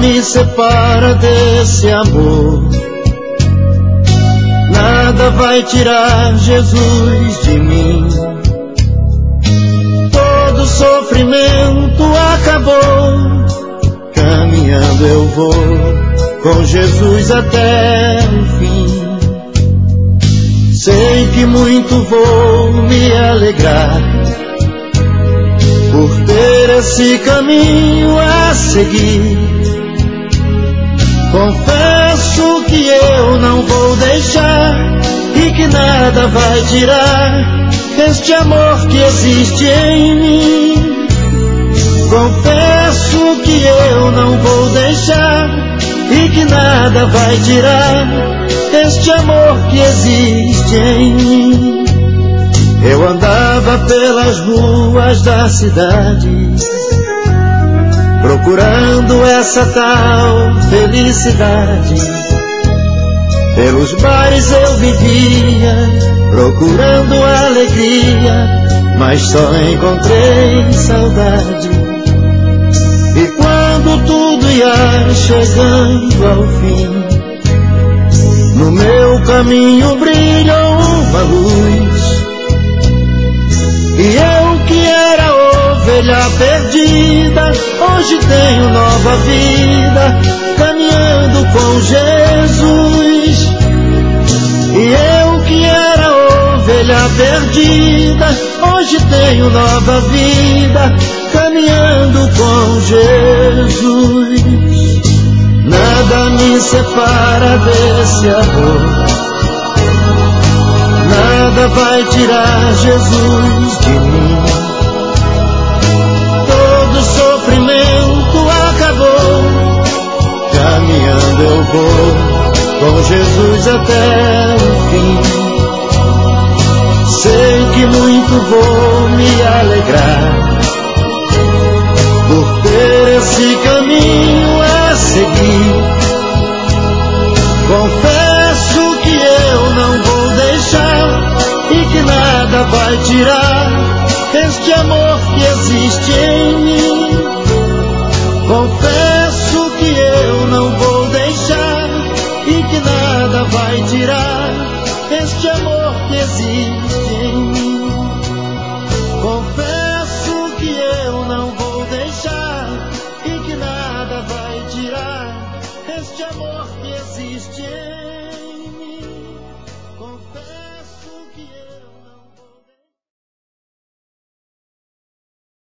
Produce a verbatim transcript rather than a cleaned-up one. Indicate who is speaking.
Speaker 1: me separa desse amor. Nada vai tirar Jesus de mim. Todo sofrimento acabou. Caminhando eu vou com Jesus até o fim. Sei que muito vou me alegrar por ter esse caminho a seguir. Confesso que eu não vou deixar e que nada vai tirar este amor que existe em mim. Confesso que eu não vou deixar e que nada vai tirar este amor que existe em mim. Eu andava pelas ruas da cidade procurando essa tal felicidade. Pelos bares eu vivia procurando alegria, mas só encontrei saudade. E quando tudo ia chegando ao fim, no meu caminho brilhou uma luz. E eu que era ovelha perdida, hoje tenho nova vida, caminhando com Jesus. E eu que era ovelha perdida, hoje tenho nova vida, caminhando com Jesus. Nada me separa desse amor. Nada vai tirar Jesus de mim. Todo sofrimento acabou. Caminhando eu vou com Jesus até o fim. Sei que muito vou me alegrar por ter esse caminho a seguir. Confesso que eu não vou deixar e que nada vai tirar este amor que existe em mim. Confesso que eu não vou deixar e que nada vai tirar este amor que existe em mim.